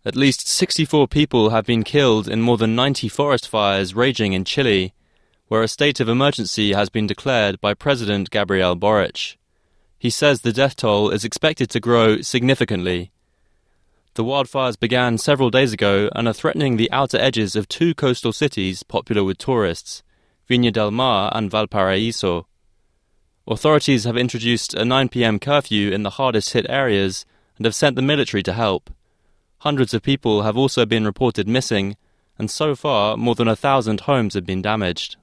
At least 64 people have been killed in more than 90 forest fires raging in Chile, where a state of emergency has been declared by President Gabriel Boric. He says the death toll is expected to grow significantly. The wildfires began several days ago and are threatening the outer edges of two coastal cities popular with tourists, Viña del Mar and Valparaíso. Authorities have introduced a 9 p.m. curfew in the hardest-hit areas and have sent the military to help. Hundreds of people have also been reported missing, and so far more than 1,000 homes have been damaged.